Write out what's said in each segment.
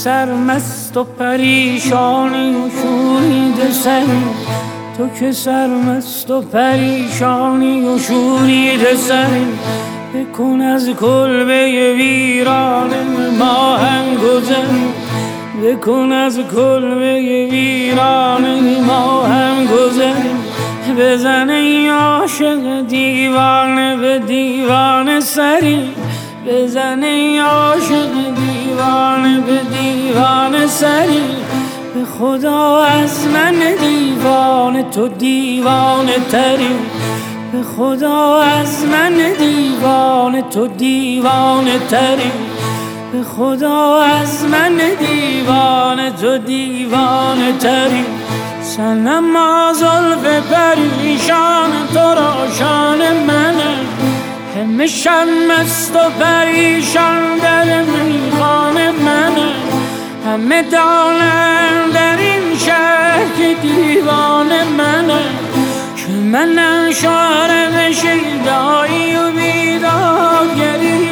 سرمست و پریشانی و شورید سری، تو که سرمست و پریشانی و شورید سری، بکن از کلبه ویران ما هم گذری، بکن از کلبه ویران ما هم گذری. بزن ای عاشق دیوانه به دیوانه سری، بزن ای عاشق دیوانه به دیوانه سری. به خدا از من دیوانه تو دیوانه تری، به خدا از من دیوانه تو دیوانه تری، به خدا از من دیوانه تو دیوانه تری. صنما زلف پریشان تو روشان منه، همه شرمست و پریشان در میخانه منه، همه دانم در این شهر که دیوانه منه، که منم شعر شیدایی و بیدادگری.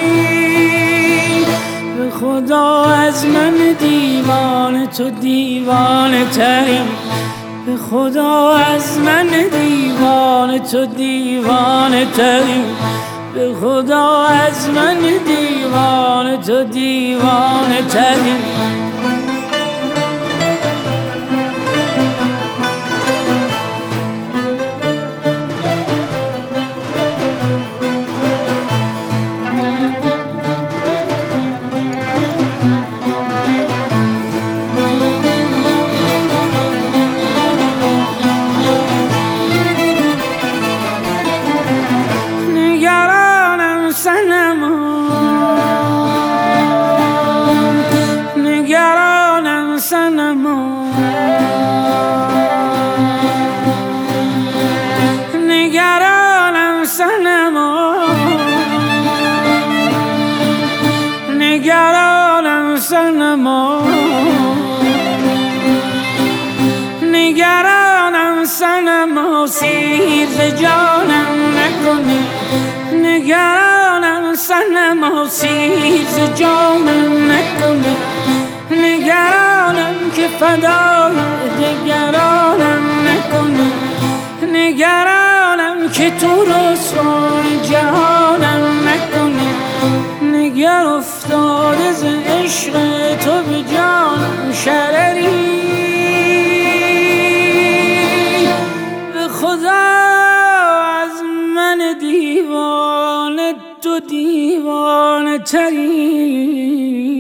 به خدا از من دیوانه تو دیوانه تری، به خدا از من دیوانه تو دیوانه تری، به خدا از من دیوانه تو دیوانه تری. نگرانم صنما، نگرانم صنما، نگرانم صنما، نگرانم صنما، سیر ز جانم نکنی، نگرانم صنما، سیر ز جانم نکنی، نگرانم که فدای دگرانم نکنی، نگرانم که تو رسوای جهانم نکنی، نگر افتاده ز عشق تو به جانم شرری. به خدا از من دیوانه تو دیوانه تری،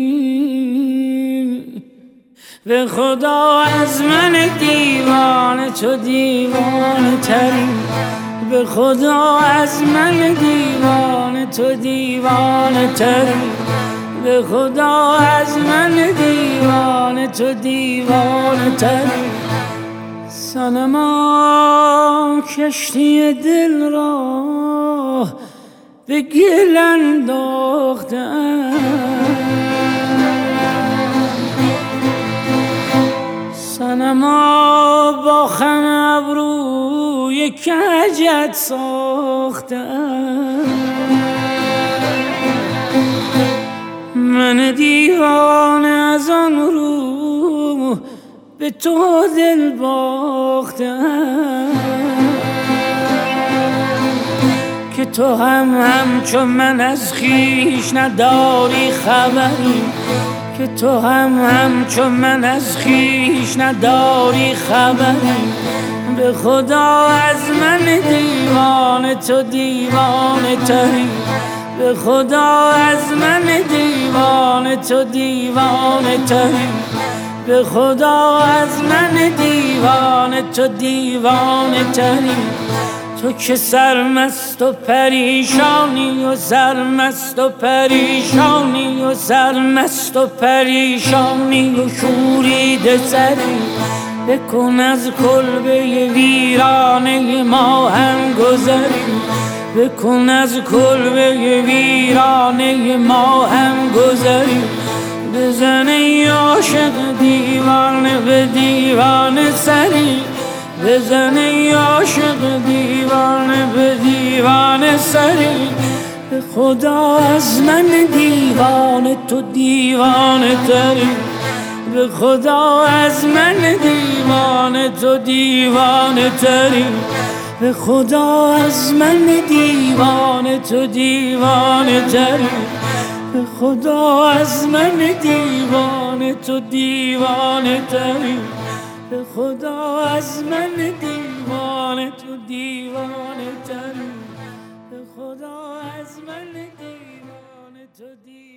به خدا از من دیوانه تو دیوانه تری، به خدا از من دیوانه تو دیوانه تری، به خدا از من دیوانه تو دیوانه تری. صنما کشتی دل را به گل انداخته‌ام، صنما با خم ابروی کجت ساخته‌ام، من دیوانه از آن رو به تو دل باخته‌ام، که تو همچون من از خویش نداری خبری، که تو همچون من از خویش نداری خبری. به خدا از من دیوانه تو دیوانه تری، به خدا از من دیوانه تو دیوانه تری، به خدا از من دیوانه تو دیوانه تری. تو که سرمست و پریشانی و سرمست و پریشانی و سرمست و پریشانی و شورید سری، بکن از کلبه ویرانه ما هم گذری، بکن از کلبه ویرانه ما هم گذری. بزن ای عاشق دیوانه به دیوانه سری، بزن ای عاشق دیوانه به دیوانه سری. به خدا از من دیوانه تو دیوانه تری، به خدا از من دیوانه تو دیوانه تری، به خدا از من دیوانه تو دیوانه تری، به خدا از من دیوانه تو دیوانه تری، به خدا از من دیوانه تو دیوانه تری، به خدا از من دیوانه تو دیوانه